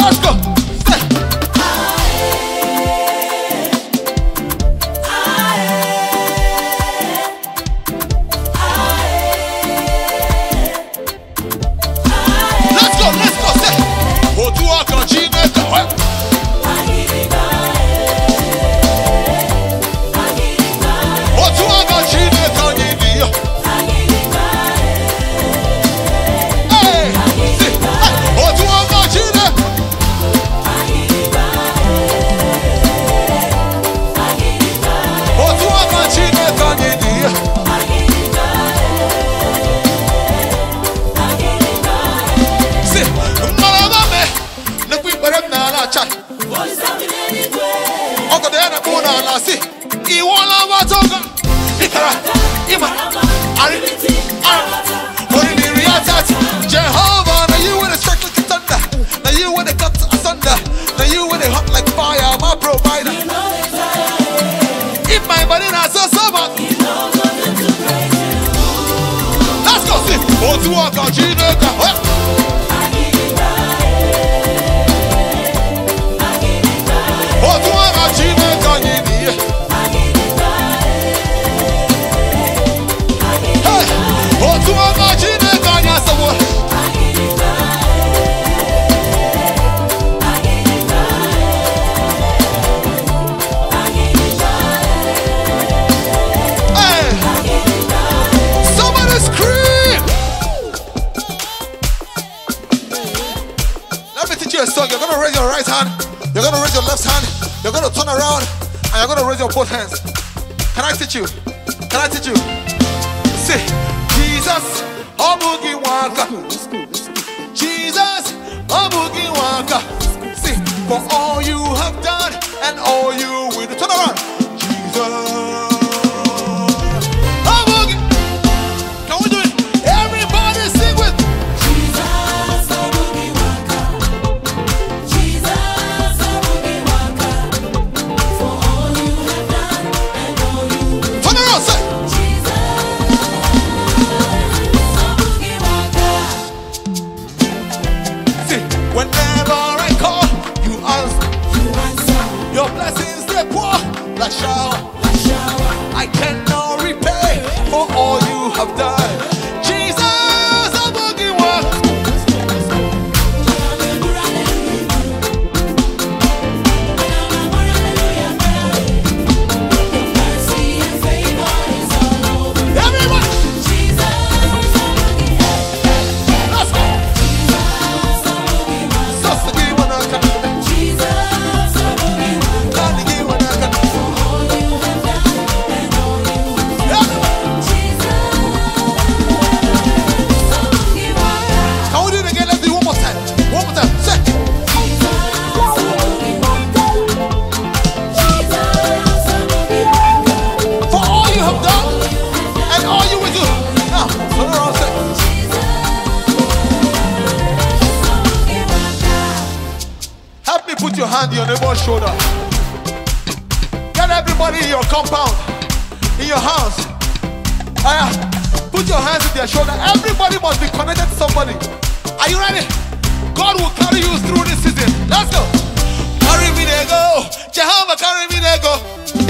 Let's go. Let's go. Say. Otu aka Chineke. Otu aka Chineke nyidi yo. Hey. Otu aka Chineke. Otu aka Chineke nyidi yo. See, mmalaba me, nekwi perem na ala chat. Oko de na kuna ala si. Iwala watoga. Ikara, ima, ari, ori ni riyatati. Jehovah, now you with a strike like a thunder. Now you with a cut asunder. Now you with a hot like fire, my provider. If my body not so sober. Let's go see. Otu aka Chineke. Otu aka Chineke nyidi. Hey, otu aka Chineke nyasawo. Hey, somebody scream. Let me teach you a song. You're gonna raise your right hand. You're gonna raise your left hand. You're gonna turn around and you're gonna raise your both hands. Can I teach you? Can I teach you? Say, Jesus, Obugi Waka. Jesus, Obugi Waka. See, for all you have done and all you will do. Turn around. Jesus. Obugi. Can we do it? Everybody sing with. Jesus, Obugi Waka. Jesus, Obugi Waka. For all you have done and all you will do. Turn around, say. See, whenever I call, you answer. Your blessings they pour like shower. I cannot repay for all you have done. Jesus, I'm looking one. Everyone, let's go. Just to give one a cut. Can't give one a cut. Can we do it again? Let's do it one more time. One more time. Say. For all you have done and all you will do. Now, turn around, say. Help me put your hand on your neighbor's shoulder. Get everybody in your compound, in your house. Put your hands in their shoulder. Everybody must be connected to somebody. Are you ready? God will carry you through this season. Let's go. Carry me there, go. Jehovah, carry me there, go.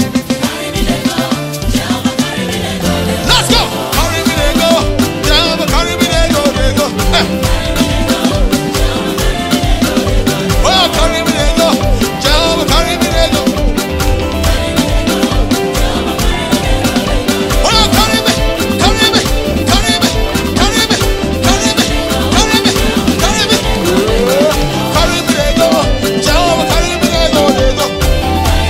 Let's go. Carry me there, go. Jehovah, carry me there, go. There go. Hey. Oh, carry me there, go. Jehovah, carry me there, go. Oh, carry me, carry me, carry me, carry me, carry me, carry me, carry me. Carry me there, go. Jehovah, carry me there, go. There go.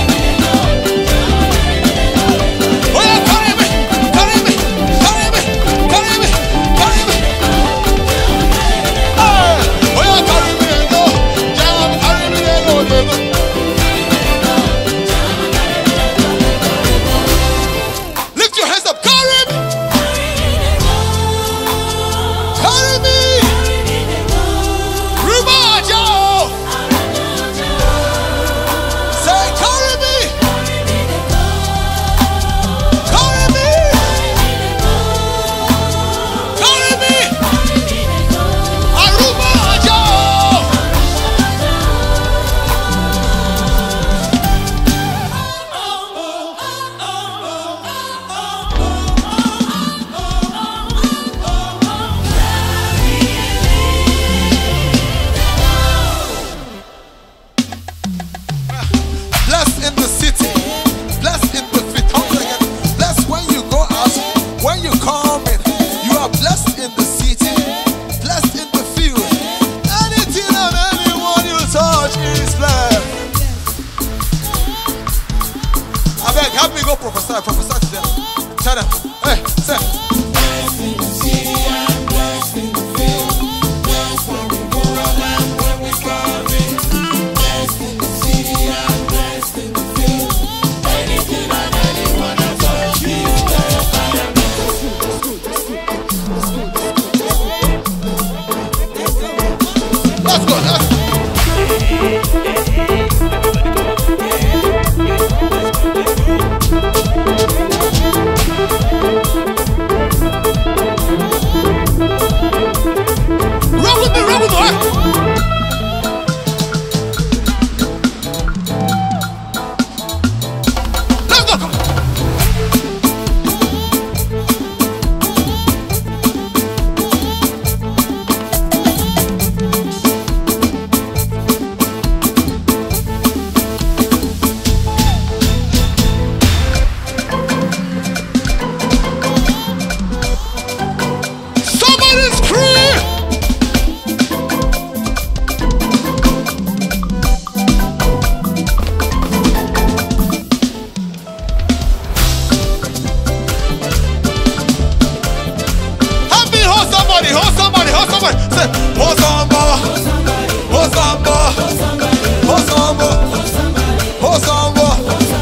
help me go prophesy to them. Tell them, hey, say. Blessed in the city and blessed in the field. Blessed when we go out and when we come in. Blessed in the city and blessed in the field. Anything and anyone that touch me is blessed by them. Let's go, let's go. Roll with me, boy. Let's go. Somebody's free. Help me hold somebody. Say, hold somebody. Hold somebody. Hold somebody. Hold somebody.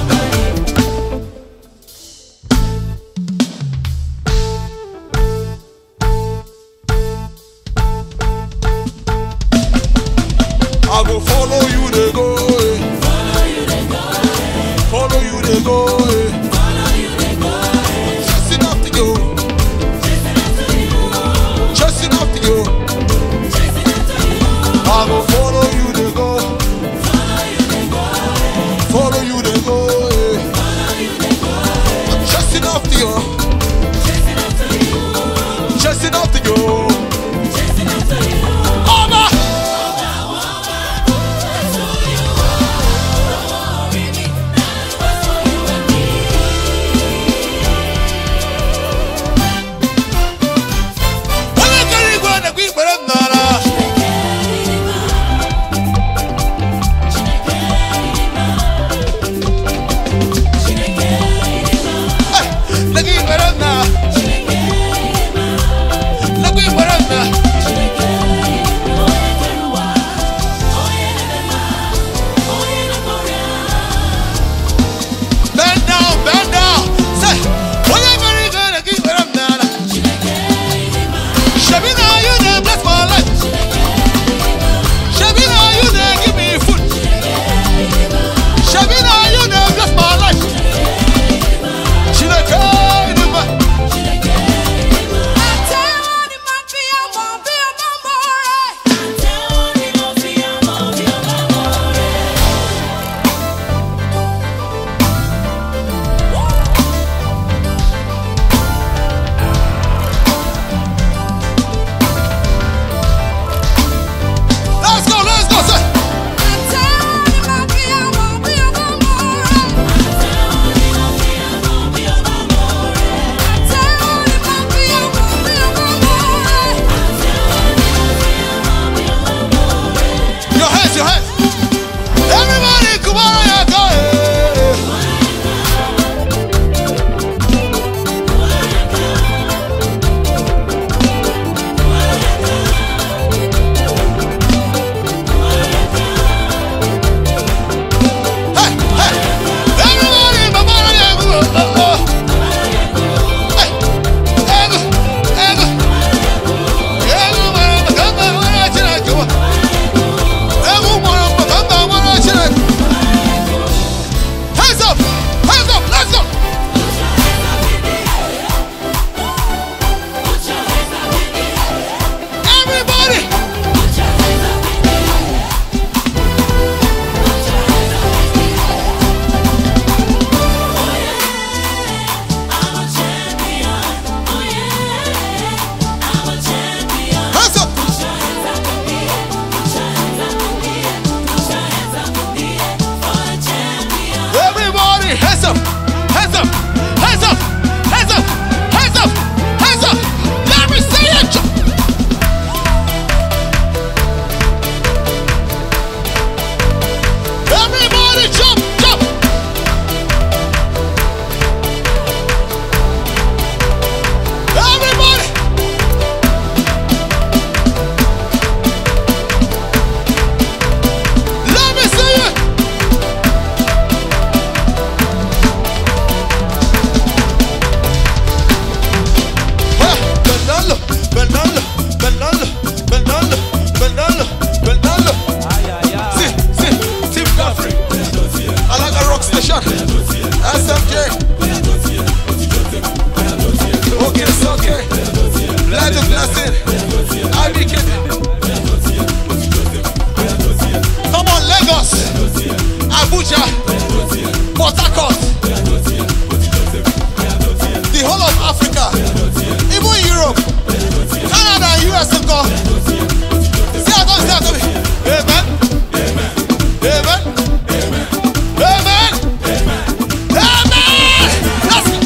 I will follow you to go. Follow you to go. Just enough to go. Just enough to go. I will follow you to go. Follow you to go. Just enough to go. Just enough to go. Over. Bend down. Say, whatever you gonna give it up now. Shabina, you done bless my life. Shabina, you done give me food. Shabina, you done bless my life. She done carry the man. Let's go, say. Your hands. Everybody, come on, yeah, go ahead. Hey, everybody, mama, yeah, go. Hey, hands up, let's go. Everybody. Hands up. Everybody, hands up. Let me see it. Everybody jump. Promotion. SMJ. Okay, it's okay. Let the blessing. IBK. Come on, Lagos. Abuja. Port Harcourt. The whole of Africa. Even Europe. Canada and US and go. See how come. Amen. Amen. Amen. Amen. That's it.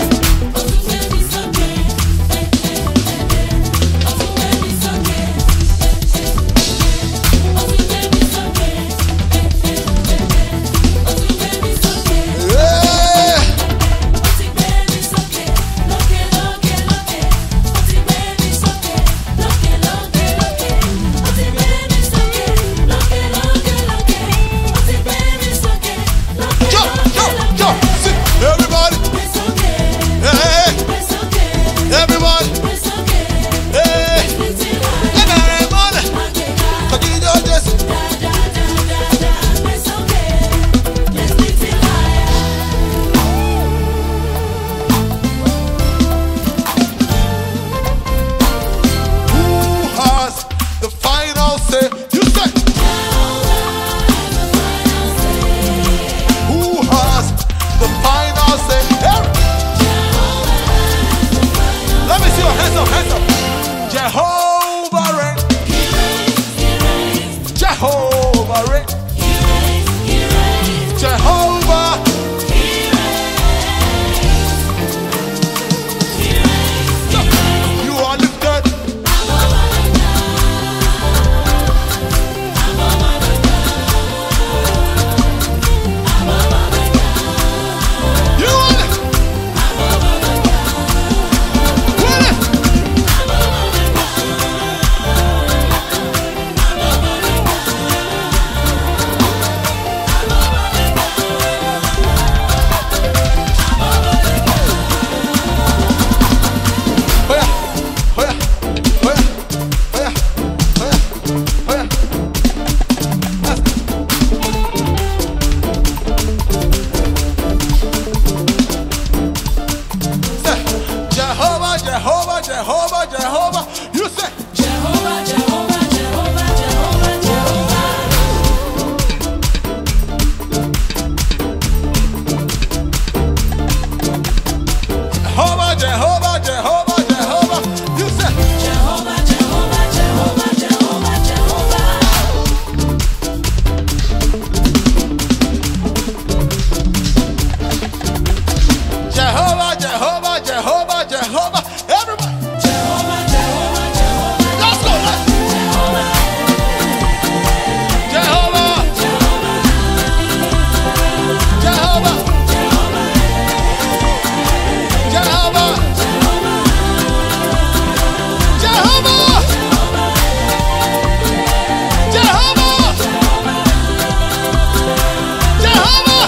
Jehovah, you say Jehovah, Jehovah, Jehovah, Jehovah, Jehovah. Jehovah, Jehovah, Jehovah, Jehovah, you say Jehovah, Jehovah, Jehovah, Jehovah, Jehovah. Jehovah, Jehovah, Jehovah, Jehovah. Everybody. Jehovah, Jehovah, Jehovah. Let's go. Jehovah, Jehovah. Jehovah, Jehovah. Jehovah. Jehovah. Jehovah. Jehovah.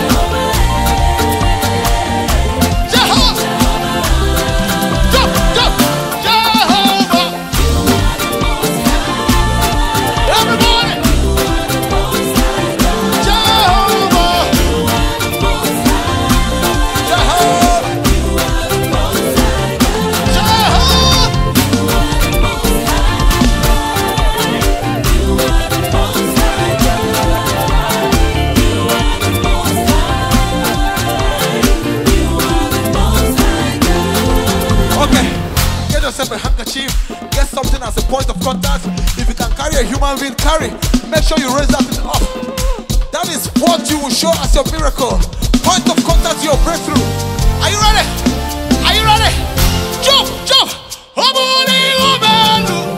A handkerchief, get something as a point of contact. If you can carry a human being, carry. Make sure you raise that thing up. That is what you will show as your miracle. Point of contact to your breakthrough. Are you ready? Are you ready? Jump, jump.